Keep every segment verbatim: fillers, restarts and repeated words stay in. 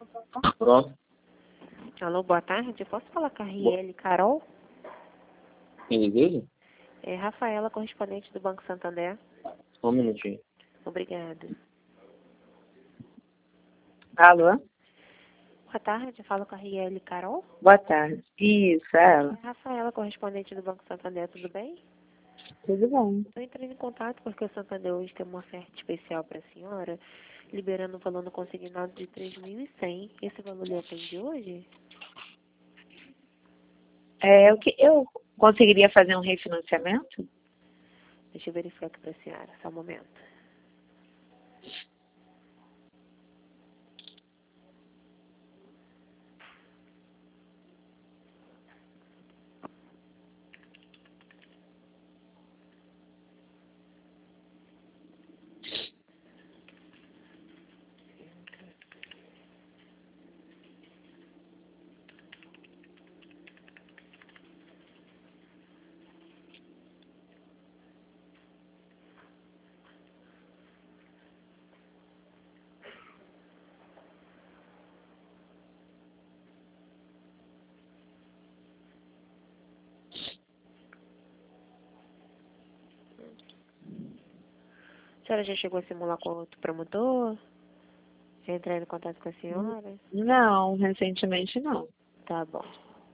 Pronto. Alô, boa tarde. Posso falar com a Riele Carol? Quem deseja? É Rafaela, correspondente do Banco Santander. Só um minutinho. Obrigada. Alô? Boa tarde, falo com a Riele Carol. Boa tarde. Isso, É ela. Rafaela, correspondente do Banco Santander, tudo bem? Tudo bem. Estou entrando em contato porque o Santander hoje tem uma oferta especial para a senhora, liberando o valor no consignado de três mil e cem. Esse valor lhe atende hoje? É, o que eu conseguiria fazer um refinanciamento? Deixa eu verificar aqui para a senhora, só um momento. A senhora já chegou a simular com outro promotor? Já entrou em contato com a senhora? Não, recentemente não. Tá bom.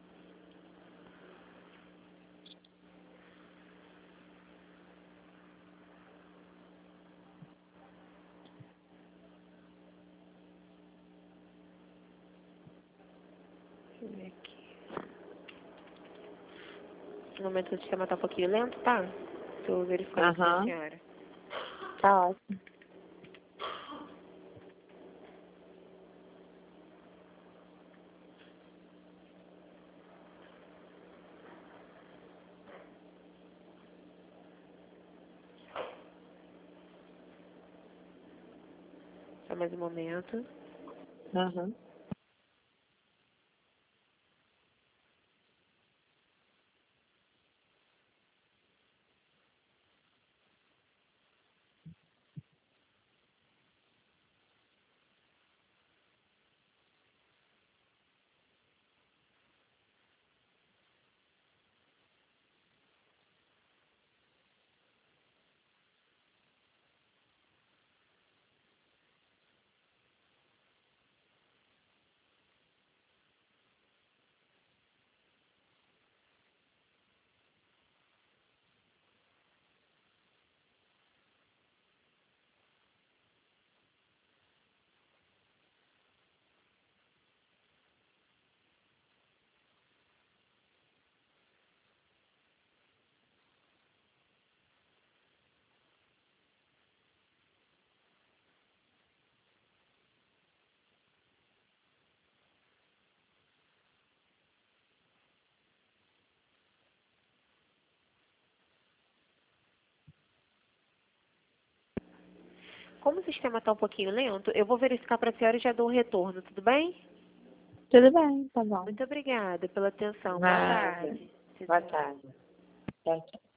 Deixa eu ver aqui. No momento o sistema tá um pouquinho lento, tá? Tô verificando com a Aham. senhora. Tá ótimo. Só mais um momento. Aham. Como o sistema tá um pouquinho lento, eu vou verificar para a senhora e já dou um retorno, tudo bem? Tudo bem, tá bom. Muito obrigada pela atenção. Boa Nada. tarde. Boa tarde. Tchau, tchau.